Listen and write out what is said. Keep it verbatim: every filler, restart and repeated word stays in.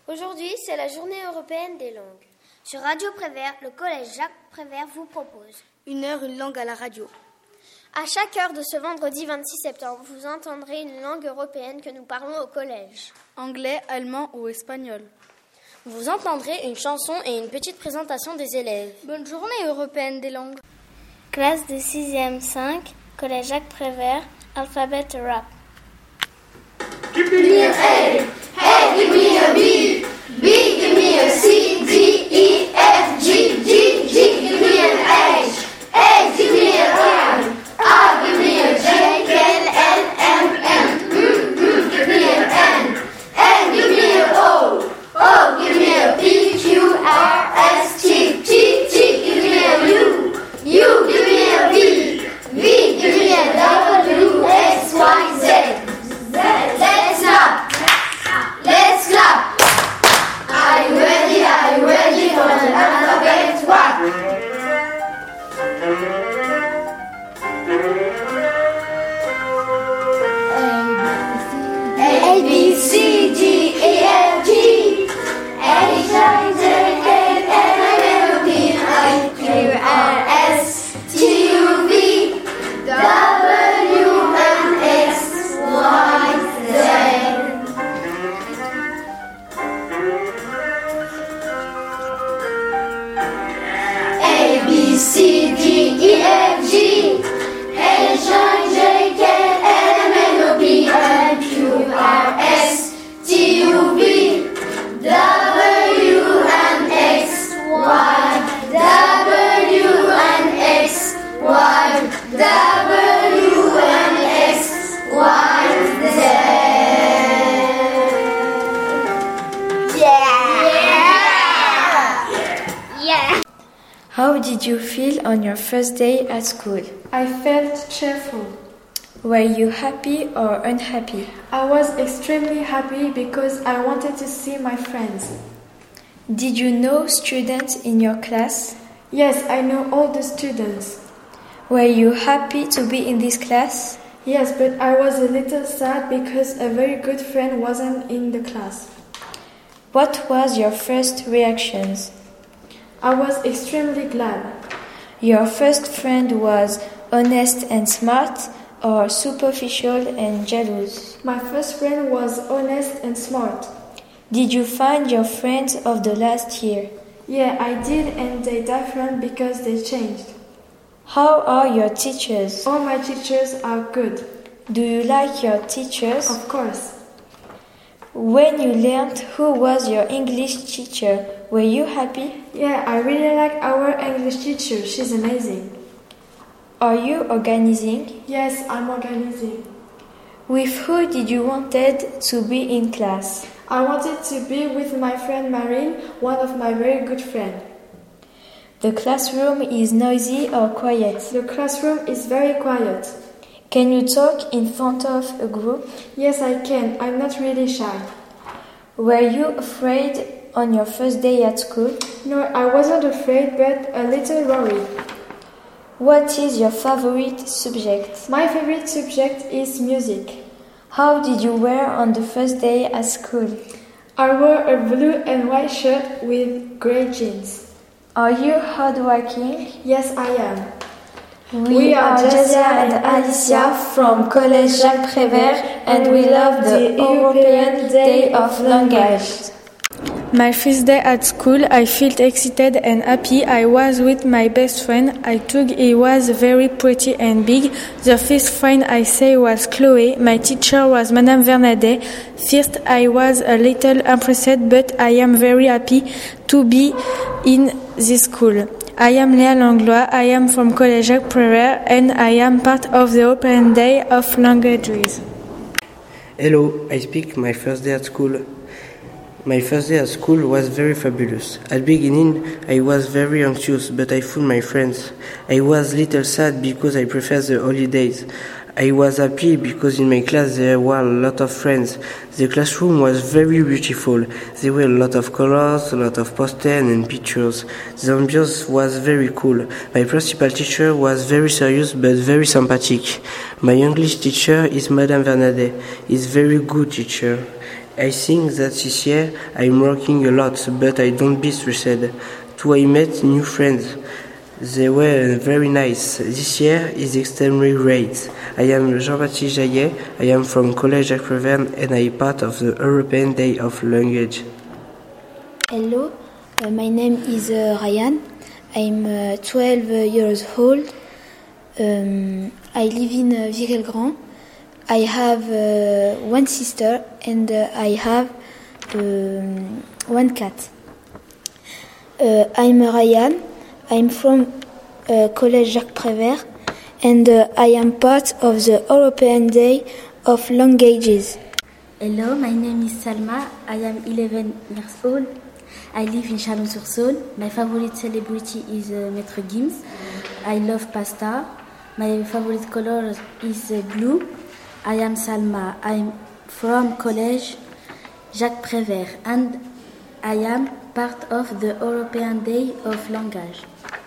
Aujourd'hui, c'est la journée européenne des langues. Sur Radio Prévert, le collège Jacques Prévert vous propose Une heure, une langue à la radio. À chaque heure de ce vendredi vingt-six septembre, vous entendrez une langue européenne que nous parlons au collège. Anglais, allemand ou espagnol. Vous entendrez une chanson et une petite présentation des élèves. Bonne journée européenne des langues. Classe de sixième cinq, collège Jacques Prévert, alphabet rap. Give me an A, A, give me a B, B, give me a C, D, E, F, G, G, G, give me an H, H, give me an I, I, give me a J, K, L, M, N, M, M, give me an N, N, give me an O, O, give me a P, Q, R, S, T, T, T, give me a U, U, give me a V, V, give me a W, X, Y, Z. Let's clap! Let's clap! Are you ready? Are you ready for the alphabet rap? A, B, C, D, E, F, G, H, I, J, K, L, M, N, O, P, I, Q, R, S, T, U, V, W, and X, Y, Z. A, B, C, D, E, F, G, H, I, J, K, L, M, N, O, P, I, Q, R, S, T, U, V, W, and X, Y, W, and X, Y, W, and X, Y, Z. How did you feel on your first day at school? I felt cheerful. Were you happy or unhappy? I was extremely happy because I wanted to see my friends. Did you know students in your class? Yes, I know all the students. Were you happy to be in this class? Yes, but I was a little sad because a very good friend wasn't in the class. What was your first reactions? I was extremely glad. Your first friend was honest and smart or superficial and jealous? My first friend was honest and smart. Did you find your friends of the last year? Yeah, I did, and they different because they changed. How are your teachers? All my teachers are good. Do you like your teachers? Of course. When you learned who was your English teacher, were you happy? Yeah, I really like our English teacher. She's amazing. Are you organizing? Yes, I'm organizing. With who did you wanted to be in class? I wanted to be with my friend Marine, one of my very good friends. The classroom is noisy or quiet? The classroom is very quiet. Can you talk in front of a group? Yes, I can. I'm not really shy. Were you afraid on your first day at school? No, I wasn't afraid, but a little worried. What is your favorite subject? My favorite subject is music. How did you wear on the first day at school? I wore a blue and white shirt with grey jeans. Are you hardworking? Yes, I am. We, we are Jazia and Alicia from Collège Jacques Prévert, and we love the European Day of Language. My first day at school, I felt excited and happy. I was with my best friend. I thought he was very pretty and big. The first friend I say was Chloe. My teacher was Madame Vernadet. First, I was a little impressed, but I am very happy to be in this school. I am Léa Langlois. I am from Collège Jacques Prévert, and I am part of the Open Day of Languages. Hello, I speak my first day at school. My first day at school was very fabulous. At the beginning, I was very anxious, but I found my friends. I was a little sad because I prefer the holidays. I was happy because in my class there were a lot of friends. The classroom was very beautiful. There were a lot of colors, a lot of posters and pictures. The ambience was very cool. My principal teacher was very serious but very sympathetic. My English teacher is Madame Vernadet. Is very good teacher. I think that this year I'm working a lot, but I don't be stressed. Too, I met new friends. They were very nice. This year is extremely great. I am Jean-Baptiste Jaillet. I am from Collège Jacques Prévert and I am part of the European Day of Language. Hello, uh, my name is uh, Ryan. I'm uh, twelve years old. Um, I live in uh, Vireil-Grand. I have uh, one sister and uh, I have um, one cat. Uh, I'm Ryan. I'm from uh, Collège Jacques Prévert and uh, I am part of the European Day of Languages. Hello, my name is Salma. I am eleven years old. I live in Chalon-sur-Saône. My favorite celebrity is uh, Maître Gims. I love pasta. My favorite color is uh, blue. I am Salma. I'm from Collège Jacques Prévert and I am part of the European Day of Language.